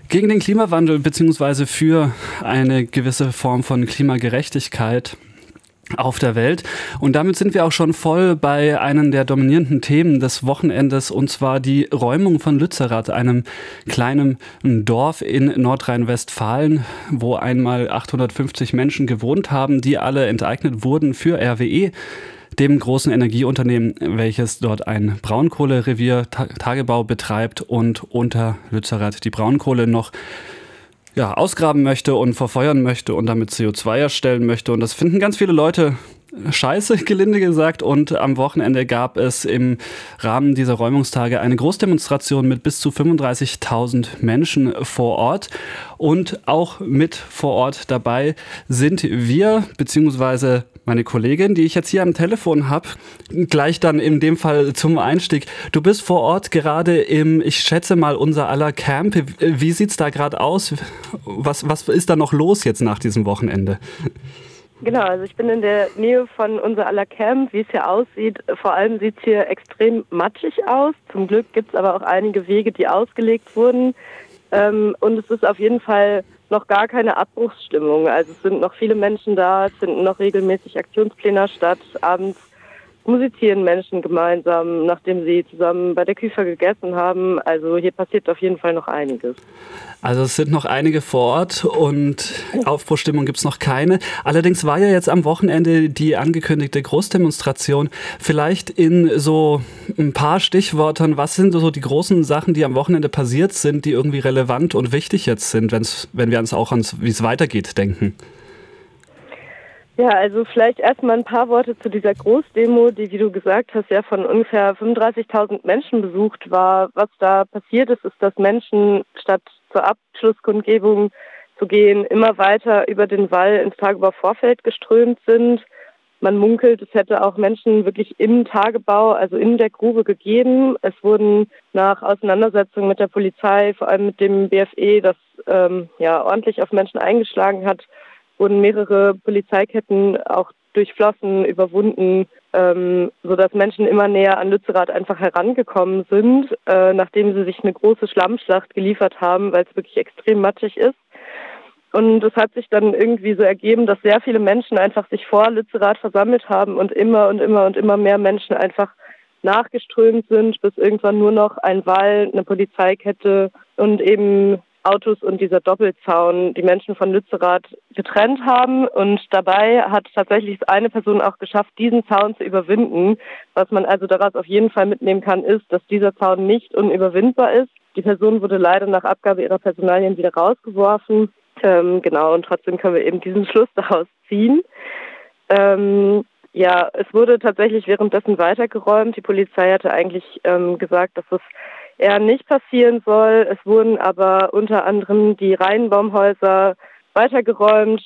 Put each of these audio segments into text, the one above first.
Gegen den Klimawandel bzw. für eine gewisse Form von Klimagerechtigkeit auf der Welt. Und damit sind wir auch schon voll bei einem der dominierenden Themen des Wochenendes, und zwar die Räumung von Lützerath, einem kleinen Dorf in Nordrhein-Westfalen, wo einmal 850 Menschen gewohnt haben, die alle enteignet wurden für RWE, dem großen Energieunternehmen, welches dort ein Braunkohlerevier Tagebau betreibt und unter Lützerath die Braunkohle noch ausgraben möchte und verfeuern möchte und damit CO2 erstellen möchte. Und das finden ganz viele Leute scheiße, gelinde gesagt. Und am Wochenende gab es im Rahmen dieser Räumungstage eine Großdemonstration mit bis zu 35.000 Menschen vor Ort. Und auch mit vor Ort dabei sind wir, beziehungsweise meine Kollegin, die ich jetzt hier am Telefon habe, gleich dann in dem Fall zum Einstieg. Du bist vor Ort gerade im, ich schätze mal, unser aller Camp. Wie sieht's da gerade aus? Was ist da noch los jetzt nach diesem Wochenende? Genau, also ich bin in der Nähe von unser aller Camp. Wie es hier aussieht, vor allem sieht es hier extrem matschig aus. Zum Glück gibt es aber auch einige Wege, die ausgelegt wurden. Und es ist auf jeden Fall noch gar keine Abbruchsstimmung. Also es sind noch viele Menschen da, es finden noch regelmäßig Aktionspläne statt. Abends musizieren Menschen gemeinsam, nachdem sie zusammen bei der Küfer gegessen haben. Also hier passiert auf jeden Fall noch einiges. Also es sind noch einige vor Ort und Aufbruchstimmung gibt es noch keine. Allerdings war ja jetzt am Wochenende die angekündigte Großdemonstration. Vielleicht in so ein paar Stichworten, was sind so die großen Sachen, die am Wochenende passiert sind, die irgendwie relevant und wichtig jetzt sind, wenn wir uns auch wie es weitergeht, denken? Ja, also vielleicht erstmal ein paar Worte zu dieser Großdemo, die, wie du gesagt hast, ja von ungefähr 35.000 Menschen besucht war. Was da passiert ist, dass Menschen statt zur Abschlusskundgebung zu gehen, immer weiter über den Wall ins Tagebauvorfeld geströmt sind. Man munkelt, es hätte auch Menschen wirklich im Tagebau, also in der Grube gegeben. Es wurden nach Auseinandersetzungen mit der Polizei, vor allem mit dem BFE, das ordentlich auf Menschen eingeschlagen hat, wurden mehrere Polizeiketten auch durchflossen, überwunden, sodass Menschen immer näher an Lützerath einfach herangekommen sind, nachdem sie sich eine große Schlammschlacht geliefert haben, weil es wirklich extrem matschig ist. Und es hat sich dann irgendwie so ergeben, dass sehr viele Menschen einfach sich vor Lützerath versammelt haben und immer mehr Menschen einfach nachgeströmt sind, bis irgendwann nur noch ein Wall, eine Polizeikette und eben Autos und dieser Doppelzaun die Menschen von Lützerath getrennt haben. Und dabei hat tatsächlich eine Person auch geschafft, diesen Zaun zu überwinden. Was man also daraus auf jeden Fall mitnehmen kann, ist, dass dieser Zaun nicht unüberwindbar ist. Die Person wurde leider nach Abgabe ihrer Personalien wieder rausgeworfen. Und trotzdem können wir eben diesen Schluss daraus ziehen. Es wurde tatsächlich währenddessen weitergeräumt. Die Polizei hatte eigentlich gesagt, dass es eher nicht passieren soll. Es wurden aber unter anderem die Reihenbaumhäuser weitergeräumt.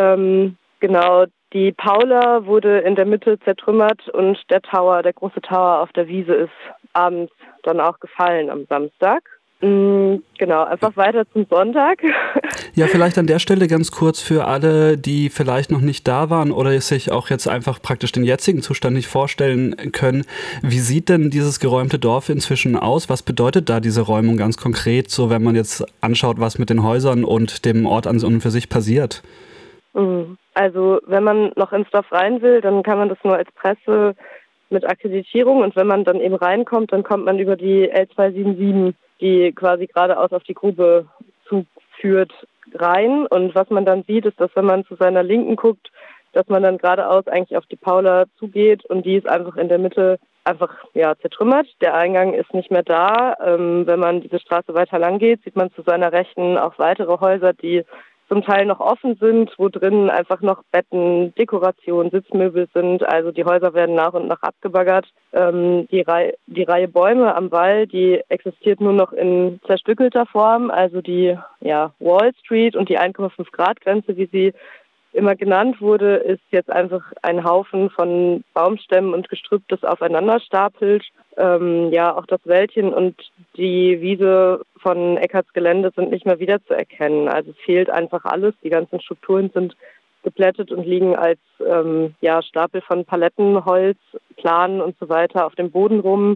Die Paula wurde in der Mitte zertrümmert und der große Tower auf der Wiese ist abends dann auch gefallen am Samstag. Einfach weiter zum Sonntag. Ja, vielleicht an der Stelle ganz kurz für alle, die vielleicht noch nicht da waren oder sich auch jetzt einfach praktisch den jetzigen Zustand nicht vorstellen können. Wie sieht denn dieses geräumte Dorf inzwischen aus? Was bedeutet da diese Räumung ganz konkret, so wenn man jetzt anschaut, was mit den Häusern und dem Ort an und für sich passiert? Also wenn man noch ins Dorf rein will, dann kann man das nur als Presse mit Akkreditierung, und wenn man dann eben reinkommt, dann kommt man über die L277, die quasi geradeaus auf die Grube zuführt, rein. Und was man dann sieht, ist, dass wenn man zu seiner Linken guckt, dass man dann geradeaus eigentlich auf die Paula zugeht, und die ist einfach in der Mitte zertrümmert. Der Eingang ist nicht mehr da. Wenn man diese Straße weiter lang geht, sieht man zu seiner Rechten auch weitere Häuser, die zum Teil noch offen sind, wo drin einfach noch Betten, Dekorationen, Sitzmöbel sind. Also die Häuser werden nach und nach abgebaggert. Die Reihe Bäume am Wall, die existiert nur noch in zerstückelter Form. Also die Wall Street und die 1,5 Grad Grenze, wie sie immer genannt wurde, ist jetzt einfach ein Haufen von Baumstämmen und Gestrüpp, das aufeinander stapelt. Auch das Wäldchen und die Wiese von Eckarts Gelände sind nicht mehr wiederzuerkennen. Also es fehlt einfach alles. Die ganzen Strukturen sind geplättet und liegen als Stapel von Paletten, Holz, Planen und so weiter auf dem Boden rum.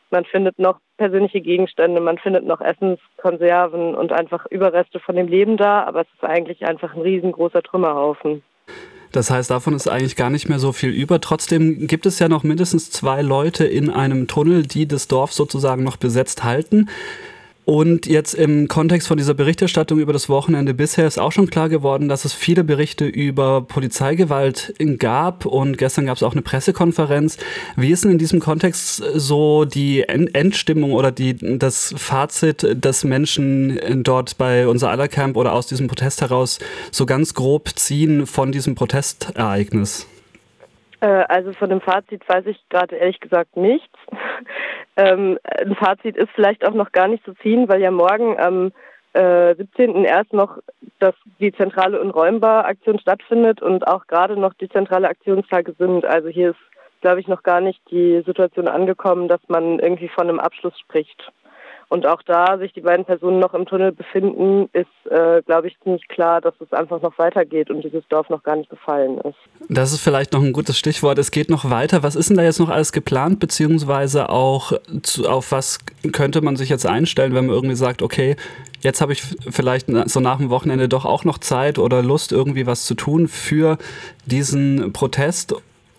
Man findet noch persönliche Gegenstände, man findet noch Essenskonserven und einfach Überreste von dem Leben da, aber es ist eigentlich einfach ein riesengroßer Trümmerhaufen. Das heißt, davon ist eigentlich gar nicht mehr so viel über. Trotzdem gibt es ja noch mindestens 2 Leute in einem Tunnel, die das Dorf sozusagen noch besetzt halten. Und jetzt im Kontext von dieser Berichterstattung über das Wochenende bisher ist auch schon klar geworden, dass es viele Berichte über Polizeigewalt gab und gestern gab es auch eine Pressekonferenz. Wie ist denn in diesem Kontext so die Endstimmung oder das Fazit des Menschen dort bei unser aller Camp oder aus diesem Protest heraus so ganz grob ziehen von diesem Protestereignis? Also von dem Fazit weiß ich gerade ehrlich gesagt nichts. Ein Fazit ist vielleicht auch noch gar nicht zu ziehen, weil ja morgen am 17. erst noch die zentrale Unräumbar-Aktion stattfindet und auch gerade noch die zentrale Aktionstage sind. Also hier ist, glaube ich, noch gar nicht die Situation angekommen, dass man irgendwie von einem Abschluss spricht. Und auch da sich die beiden Personen noch im Tunnel befinden, ist, glaube ich, ziemlich klar, dass es einfach noch weitergeht und dieses Dorf noch gar nicht gefallen ist. Das ist vielleicht noch ein gutes Stichwort. Es geht noch weiter. Was ist denn da jetzt noch alles geplant, beziehungsweise auch auf was könnte man sich jetzt einstellen, wenn man irgendwie sagt, okay, jetzt habe ich vielleicht so nach dem Wochenende doch auch noch Zeit oder Lust, irgendwie was zu tun für diesen Protest?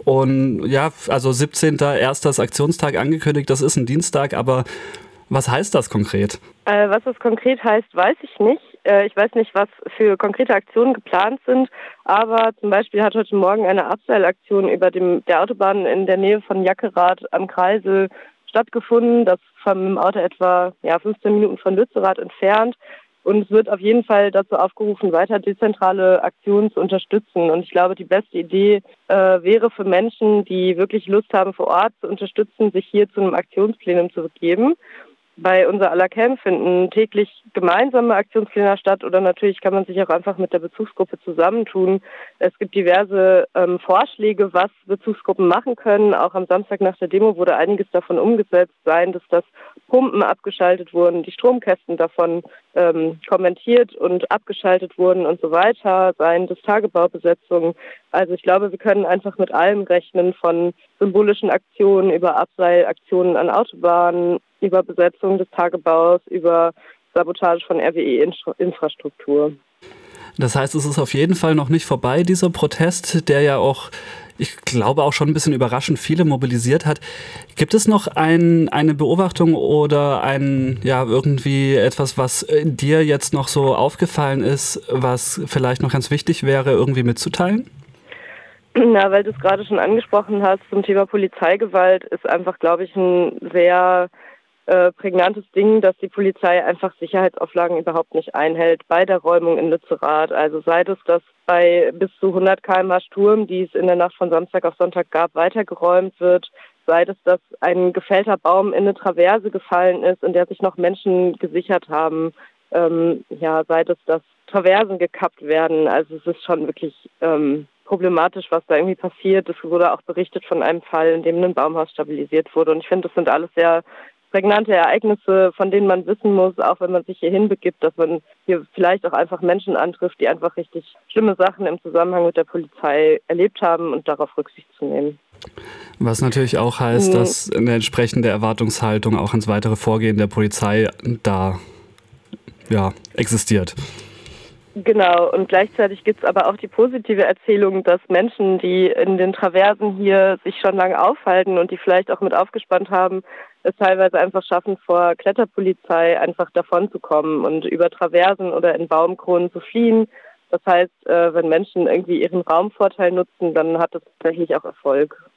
Und ja, also 17.01. ist Aktionstag angekündigt, das ist ein Dienstag, aber was heißt das konkret? Was das konkret heißt, weiß ich nicht. Ich weiß nicht, was für konkrete Aktionen geplant sind, aber zum Beispiel hat heute Morgen eine Abseilaktion über der Autobahn in der Nähe von Jackerath am Kreisel stattgefunden. Das von dem Auto etwa 15 Minuten von Lützerath entfernt. Und es wird auf jeden Fall dazu aufgerufen, weiter dezentrale Aktionen zu unterstützen. Und ich glaube, die beste Idee wäre für Menschen, die wirklich Lust haben, vor Ort zu unterstützen, sich hier zu einem Aktionsplenum zu begeben. Bei unser aller Camp finden täglich gemeinsame Aktionspläne statt oder natürlich kann man sich auch einfach mit der Bezugsgruppe zusammentun. Es gibt diverse Vorschläge, was Bezugsgruppen machen können. Auch am Samstag nach der Demo wurde einiges davon umgesetzt, seien dass das Pumpen abgeschaltet wurden, die Stromkästen davon kommentiert und abgeschaltet wurden und so weiter, seien das Tagebaubesetzungen. Also ich glaube, wir können einfach mit allem rechnen, von symbolischen Aktionen über Abseilaktionen an Autobahnen, über Besetzung des Tagebaus, über Sabotage von RWE-Infrastruktur. Das heißt, es ist auf jeden Fall noch nicht vorbei, dieser Protest, der ja auch, ich glaube, auch schon ein bisschen überraschend viele mobilisiert hat. Gibt es noch eine Beobachtung oder irgendwie etwas, was dir jetzt noch so aufgefallen ist, was vielleicht noch ganz wichtig wäre, irgendwie mitzuteilen? Na, weil du es gerade schon angesprochen hast, zum Thema Polizeigewalt ist einfach, glaube ich, ein sehr prägnantes Ding, dass die Polizei einfach Sicherheitsauflagen überhaupt nicht einhält bei der Räumung in Lützerath. Also sei es, dass bei bis zu 100 km/h Sturm, die es in der Nacht von Samstag auf Sonntag gab, weitergeräumt wird, sei es, dass ein gefällter Baum in eine Traverse gefallen ist, in der sich noch Menschen gesichert haben, sei es, dass Traversen gekappt werden. Also es ist schon wirklich problematisch, was da irgendwie passiert. Es wurde auch berichtet von einem Fall, in dem ein Baumhaus stabilisiert wurde. Und ich finde, das sind alles sehr prägnante Ereignisse, von denen man wissen muss, auch wenn man sich hier hinbegibt, dass man hier vielleicht auch einfach Menschen antrifft, die einfach richtig schlimme Sachen im Zusammenhang mit der Polizei erlebt haben und darauf Rücksicht zu nehmen. Was natürlich auch heißt, dass eine entsprechende Erwartungshaltung auch ans weitere Vorgehen der Polizei da existiert. Genau, und gleichzeitig gibt es aber auch die positive Erzählung, dass Menschen, die in den Traversen hier sich schon lange aufhalten und die vielleicht auch mit aufgespannt haben, es teilweise einfach schaffen, vor Kletterpolizei einfach davonzukommen und über Traversen oder in Baumkronen zu fliehen. Das heißt, wenn Menschen irgendwie ihren Raumvorteil nutzen, dann hat das tatsächlich auch Erfolg.